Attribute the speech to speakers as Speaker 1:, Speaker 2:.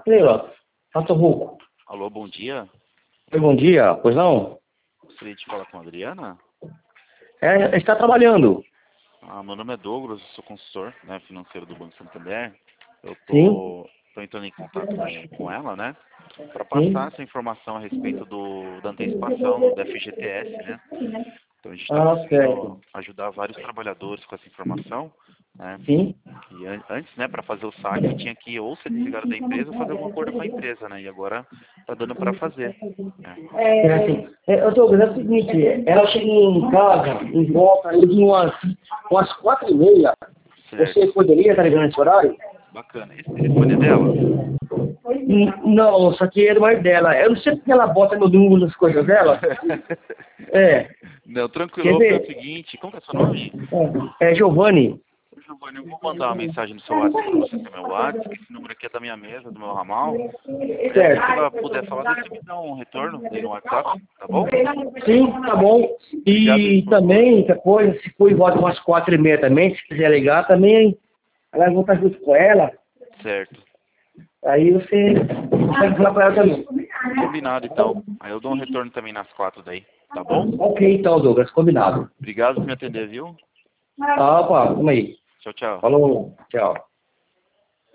Speaker 1: Estrela, Pato Rouco.
Speaker 2: Alô, bom dia.
Speaker 1: Oi, bom dia, pois não?
Speaker 2: Gostaria de falar com a Adriana.
Speaker 1: Está trabalhando.
Speaker 2: Meu nome é Douglas, eu sou consultor, né, financeiro do Banco Santander. Eu
Speaker 1: Sim,
Speaker 2: tô entrando em contato com ela, né, para
Speaker 1: sim.
Speaker 2: passar essa informação a respeito da antecipação do FGTS, né. Então a gente está
Speaker 1: Certo.
Speaker 2: conseguindo ajudar vários trabalhadores com essa informação, né.
Speaker 1: Sim.
Speaker 2: E antes, né, para fazer o saque tinha que ou ser desligado da empresa ou fazer algum acordo com a empresa, né. E agora tá dando para fazer, né.
Speaker 1: Douglas, é o seguinte, ela chega em casa, em volta aí de umas 4h30. Você
Speaker 2: Certo.
Speaker 1: poderia estar ligando nesse horário?
Speaker 2: Bacana. Esse telefone é dela?
Speaker 1: Não, só que é do marido dela. Eu não sei porque ela bota meu número nas coisas dela. É,
Speaker 2: Não, tranquilo,
Speaker 1: quer
Speaker 2: eu vou fazer o
Speaker 1: ver?
Speaker 2: seguinte, como que é seu nome?
Speaker 1: É Giovanni.
Speaker 2: Giovanni, eu vou mandar uma mensagem no seu WhatsApp para você ter meu WhatsApp, que esse número aqui é da minha mesa, do meu ramal. Aí assim que
Speaker 1: Certo.
Speaker 2: ela puder falar, daí você me dá um retorno aí no WhatsApp, tá bom?
Speaker 1: Sim, tá bom.
Speaker 2: Obrigado aí
Speaker 1: E
Speaker 2: por...
Speaker 1: também, depois, se for em volta umas 4h30 também, se quiser ligar também, ela vai estar junto com ela.
Speaker 2: Certo.
Speaker 1: Aí você consegue falar com ela também.
Speaker 2: Combinado então. Aí eu dou um retorno também nas 4 daí, tá bom?
Speaker 1: Ok, então, Douglas, combinado.
Speaker 2: Obrigado por me atender, viu?
Speaker 1: Opa, vamos aí.
Speaker 2: Tchau, tchau.
Speaker 1: Falou, tchau.